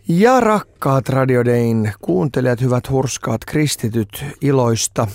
Ja rakkaat Radio Dayn kuuntelijat, hyvät hurskaat kristityt, iloista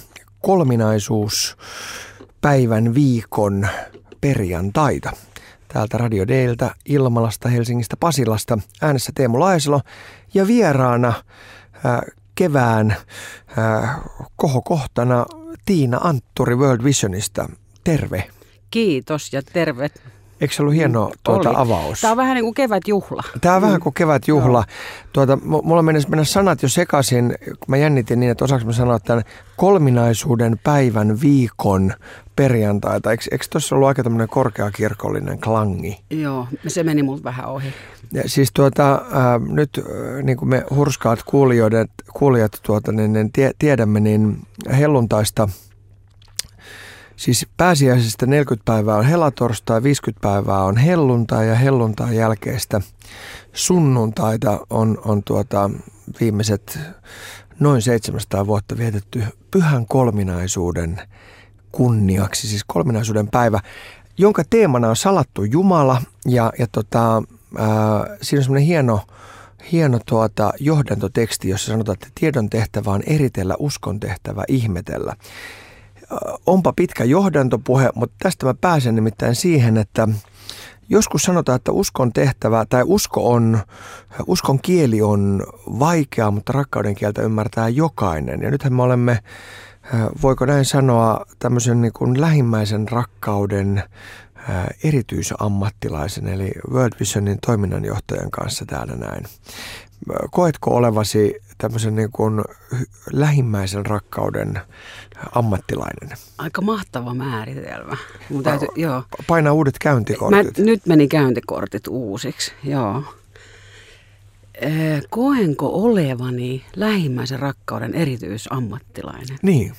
kolminaisuuspäivän viikon perjantaita. Täältä Radio Dayltä, Ilmalasta, Helsingistä, Pasilasta, äänessä Teemu Laisalo ja vieraana kevään kohokohtana Tiina Antturi World Visionista. Terve. Kiitos ja terve. Eikö se ollut hieno avaus? Tämä on vähän niin kuin kevätjuhla. Tämä on vähän kuin kevätjuhla. Mulla mennessä mennä sanat jo sekaisin, kun mä jännitin niin, että osaanko mä sanoa tämän kolminaisuuden päivän viikon perjantaita. Eikö tuossa ollut aika tämmöinen korkeakirkollinen klangi? Joo, se meni multa vähän ohi. Ja siis nyt niin kuin me hurskaat kuulijat tiedämme, niin helluntaista. Siis pääsiäisestä 40 päivää on helatorstai, 50 päivää on helluntai ja helluntain jälkeistä sunnuntaita on viimeiset noin 700 vuotta vietetty pyhän kolminaisuuden kunniaksi, siis kolminaisuuden päivä, jonka teemana on salattu Jumala ja siinä on semmoinen hieno johdantoteksti, jossa sanotaan, että tiedon tehtävä on eritellä, uskon tehtävä ihmetellä. Onpa pitkä johdantopuhe, mutta tästä mä pääsen nimittäin siihen, että joskus sanotaan, että uskon tehtävä tai uskon kieli on vaikea, mutta rakkauden kieltä ymmärtää jokainen. Ja nythän me olemme, voiko näin sanoa, tämmöisen niin kuin lähimmäisen rakkauden erityisammattilaisen, eli World Visionin toiminnanjohtajan kanssa täällä näin. Koetko olevasi tämmöisen niin kuin lähimmäisen rakkauden ammattilainen? Aika mahtava määritelmä. Joo. Paina uudet käyntikortit. Nyt meni käyntikortit uusiksi, joo. Koenko olevani lähimmäisen rakkauden erityisammattilainen? Niin.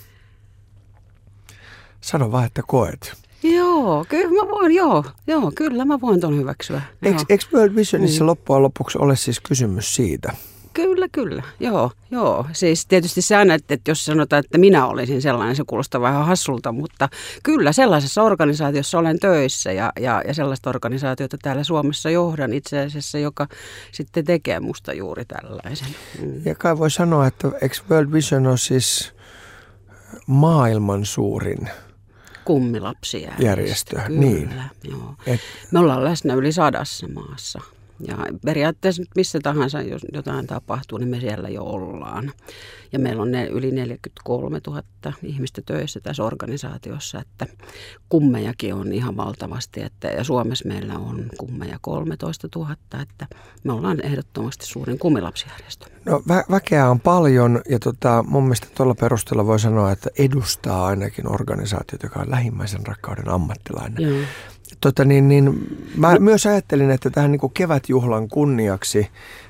Sano vaan, että koet. Joo, kyllä mä voin, kyllä mä voin ton hyväksyä. Eikö World Visionissa loppujen lopuksi ole siis kysymys siitä? Kyllä, joo. Siis tietysti se aina, että jos sanotaan, että minä olisin sellainen, se kuulostaa vähän hassulta, mutta kyllä sellaisessa organisaatiossa olen töissä ja sellaista organisaatiota täällä Suomessa johdan itse asiassa, joka sitten tekee musta juuri tällaisen. Ja kai voi sanoa, että eikö World Vision ole siis maailman suurin kummilapsijärjestö. Kyllä, niin. Joo. Me ollaan läsnä yli 100 maassa. Ja periaatteessa nyt missä tahansa, jos jotain tapahtuu, niin me siellä jo ollaan. Ja meillä on yli 43 000 ihmistä töissä tässä organisaatiossa, että kummejakin on ihan valtavasti. Ja Suomessa meillä on kummeja 13 000, että me ollaan ehdottomasti suurin kummilapsijärjestö. No väkeä on paljon ja mun mielestä tuolla perusteella voi sanoa, että edustaa ainakin organisaatiota, joka on lähimmäisen rakkauden ammattilainen. Joo. Mä myös ajattelin, että tähän niin kuin kevätjuhlan kunniaksi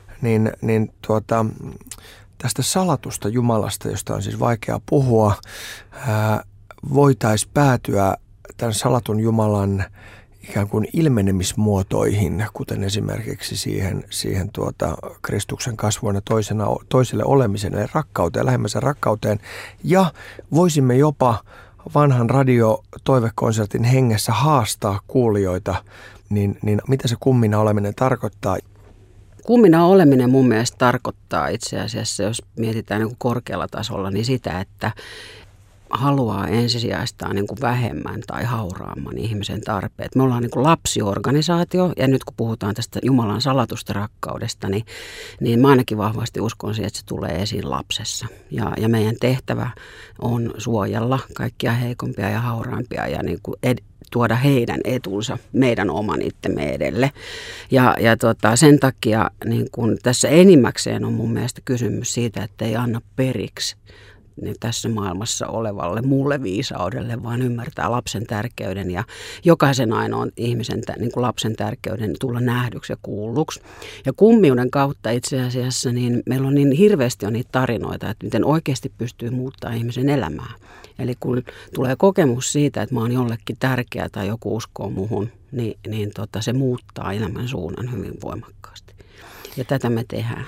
tästä salatusta Jumalasta, josta on siis vaikea puhua, voitaisiin päätyä tämän salatun Jumalan ikään kuin ilmenemismuotoihin, kuten esimerkiksi siihen Kristuksen kasvuina toiselle olemiseen, eli rakkauteen, lähimmäisen rakkauteen, ja voisimme jopa vanhan radiotoivekonsertin hengessä haastaa kuulijoita, niin mitä se kummina oleminen tarkoittaa? Kummina oleminen mun mielestä tarkoittaa itse asiassa, jos mietitään niin kuin korkealla tasolla, niin sitä, että haluaa ensisijaistaa niin kuin vähemmän tai hauraamman ihmisen tarpeet. Me ollaan niin kuin lapsiorganisaatio ja nyt kun puhutaan tästä Jumalan salatusta rakkaudesta, niin mä ainakin vahvasti uskon siihen, että se tulee esiin lapsessa. Ja meidän tehtävä on suojella kaikkia heikompia ja hauraampia ja niin kuin tuoda heidän etunsa meidän oman itsemme edelle. Ja sen takia niin kun tässä enimmäkseen on mun mielestä kysymys siitä, että ei anna periksi tässä maailmassa olevalle muulle viisaudelle, vaan ymmärtää lapsen tärkeyden ja jokaisen ainoan ihmisen niin kuin lapsen tärkeyden tulla nähdyksi ja kuulluksi. Ja kummiuden kautta itse asiassa niin meillä on niin hirveästi on niitä tarinoita, että miten oikeasti pystyy muuttamaan ihmisen elämää. Eli kun tulee kokemus siitä, että mä oon jollekin tärkeä tai joku uskoo muhun, niin se muuttaa elämän suunnan hyvin voimakkaasti. Ja tätä me tehdään.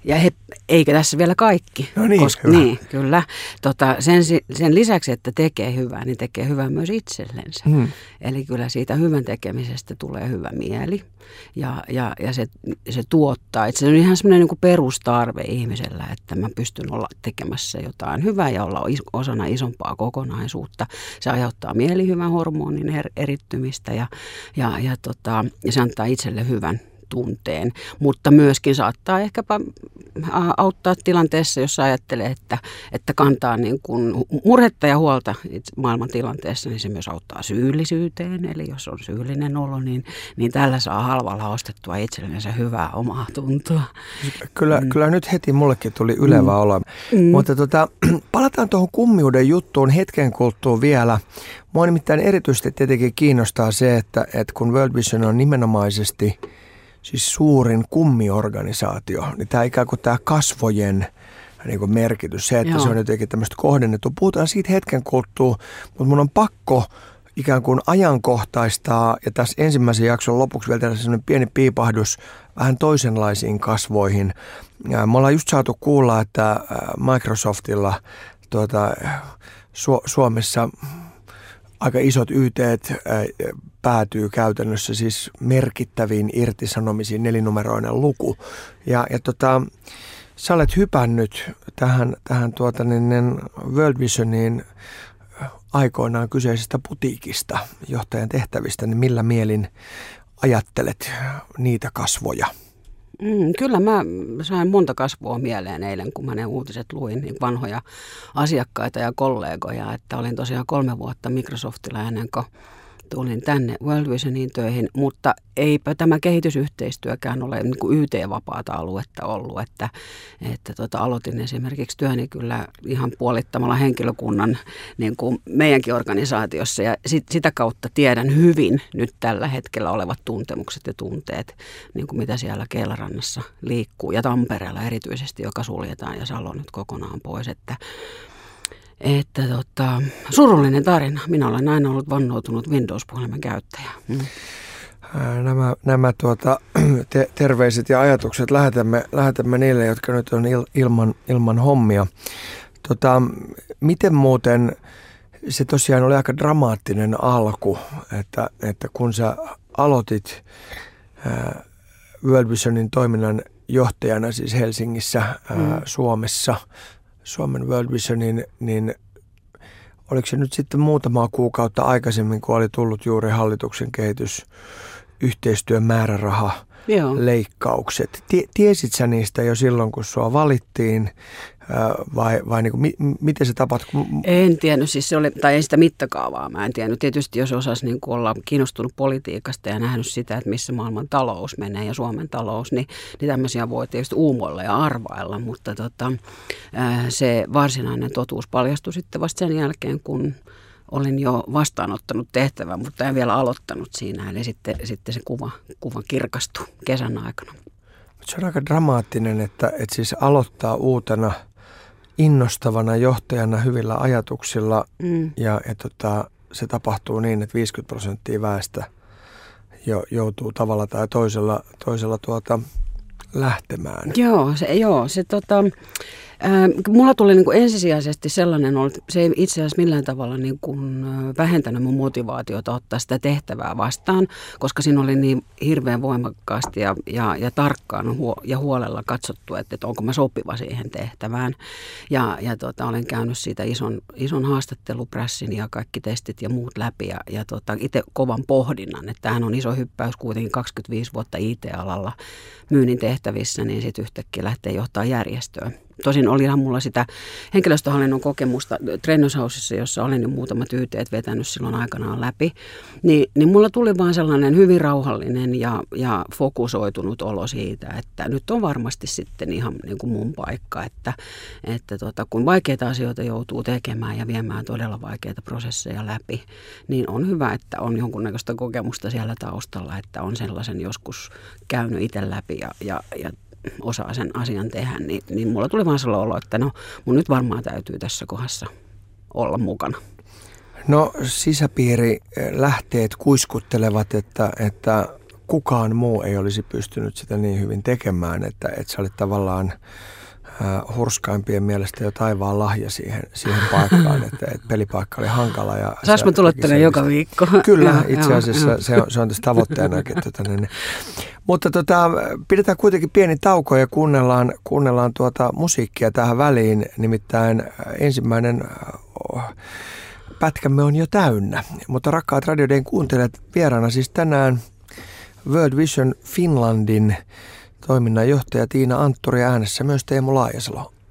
Ja eikä tässä vielä kaikki. No niin, hyvä. Niin, kyllä. Sen lisäksi, että tekee hyvää, niin tekee hyvää myös itsellensä. Eli kyllä siitä hyvän tekemisestä tulee hyvä mieli ja se tuottaa. Se on ihan semmoinen niin kuin perustarve ihmisellä, että mä pystyn olla tekemässä jotain hyvää ja olla osana isompaa kokonaisuutta. Se aiheuttaa mielihyvän hormonin erittymistä ja se antaa itselle hyvän tunteen, mutta myöskin saattaa ehkäpä auttaa tilanteessa, jos ajattelee, että kantaa niin kuin murhetta ja huolta maailman tilanteessa, niin se myös auttaa syyllisyyteen. Eli jos on syyllinen olo, niin tällä saa halvalla ostettua itsellensä hyvää omaa tuntoa. Kyllä nyt heti mullekin tuli ylevä olo. Mutta palataan tuohon kummiuden juttuun hetken kuluttua vielä. Mua nimittäin erityisesti tietenkin kiinnostaa se, että kun World Vision on nimenomaisesti siis suurin kummiorganisaatio, niin tämä ikään kuin tämä kasvojen niin kuin merkitys, se, että se on jotenkin tämmöistä kohdennettu. Puhutaan siitä hetken kuluttua, mutta mun on pakko ikään kuin ajankohtaistaa, ja tässä ensimmäisen jakson lopuksi vielä tehdä sellainen pieni piipahdus vähän toisenlaisiin kasvoihin. Me ollaan just saatu kuulla, että Microsoftilla Suomessa aika isot YT:t päätyy käytännössä siis merkittäviin irtisanomisiin, 4-numeroinen luku. Ja sä olet hypännyt tähän World Visioniin aikoinaan kyseisestä putiikista, johtajan tehtävistä, niin millä mielin ajattelet niitä kasvoja? Kyllä mä sain monta kasvoa mieleen eilen, kun mä ne uutiset luin, niin vanhoja asiakkaita ja kollegoja, että olin tosiaan 3 vuotta Microsoftilla ennen kuin tulin tänne World Visioniin töihin, mutta eipä tämä kehitysyhteistyökään ole niin kuin YT-vapaata aluetta ollut, että aloitin esimerkiksi työni kyllä ihan puolittamalla henkilökunnan niin kuin meidänkin organisaatiossa ja sitä kautta tiedän hyvin nyt tällä hetkellä olevat tuntemukset ja tunteet, niin kuin mitä siellä Keelarannassa liikkuu ja Tampereella erityisesti, joka suljetaan ja Salo nyt kokonaan pois, että surullinen tarina. Minä olen aina ollut vannoutunut Windows-puhelimen käyttäjä. Nämä terveiset ja ajatukset lähetämme niille, jotka nyt on ilman hommia. Miten muuten, se tosiaan oli aika dramaattinen alku, että kun sä aloitit World Visionin toiminnan johtajana siis Helsingissä, Suomessa, Suomen World Visionin, niin oliko se nyt sitten muutamaa kuukautta aikaisemmin, kun oli tullut juuri hallituksen kehitysyhteistyön määräraha-leikkaukset? Tiesit sä niistä jo silloin, kun sua valittiin, vai niin kuin, miten se tapahtui? En tiennyt, siis se oli, tai ei sitä mittakaavaa mä en tiennyt. Tietysti jos osasi niin kuin olla kiinnostunut politiikasta ja nähnyt sitä, että missä maailman talous menee ja Suomen talous, niin tämmöisiä voi tietysti uumoilla ja arvailla, mutta se varsinainen totuus paljastui sitten vasta sen jälkeen, kun olin jo vastaanottanut tehtävän, mutta en vielä aloittanut siinä, eli sitten se kuva kirkastui kesän aikana. Se on aika dramaattinen, että siis aloittaa uutena innostavana johtajana hyvillä ajatuksilla ja se tapahtuu niin, että 50% väestä joutuu tavalla tai toisella lähtemään. Mulla tuli niin kuin ensisijaisesti sellainen, se ei itse asiassa millään tavalla niin kuin vähentänyt mun motivaatiota ottaa sitä tehtävää vastaan, koska siinä oli niin hirveän voimakkaasti ja tarkkaan ja huolella katsottu, että onko mä sopiva siihen tehtävään. Ja olen käynyt siitä ison haastatteluprässin ja kaikki testit ja muut läpi ja itse kovan pohdinnan, että tämähän on iso hyppäys kuitenkin 25 vuotta IT-alalla myynnin tehtävissä, niin sitten yhtäkkiä lähtee johtaa järjestöä. Tosin olihan mulla sitä henkilöstöhallinnon kokemusta Trainers Housessa, jossa olin jo muutamat YT:t vetänyt silloin aikanaan läpi, niin mulla tuli vaan sellainen hyvin rauhallinen ja fokusoitunut olo siitä, että nyt on varmasti sitten ihan niin kuin mun paikka, että kun vaikeita asioita joutuu tekemään ja viemään todella vaikeita prosesseja läpi, niin on hyvä, että on jonkunnäköistä kokemusta siellä taustalla, että on sellaisen joskus käynyt itse läpi ja osaa sen asian tehdä, niin mulla tuli vaan sellainen olo, että mun nyt varmaan täytyy tässä kohdassa olla mukana. No sisäpiirilähteet kuiskuttelevat, että kukaan muu ei olisi pystynyt sitä niin hyvin tekemään, että sä olit tavallaan hurskaimpien mielestä jo taivaan lahja siihen paikkaan, että pelipaikka oli hankala. Saanko mä tulla tänne joka viikko? Kyllä, itse asiassa se on tässä tavoitteenakin. Mutta pidetään kuitenkin pieni tauko ja kuunnellaan musiikkia tähän väliin, nimittäin ensimmäinen pätkämme on jo täynnä. Mutta rakkaat Radio Dayn kuuntelijat, vieraana siis tänään World Vision Finlandin toiminnanjohtaja Tiina Antturi, äänessä myös Teemu Laajasalo.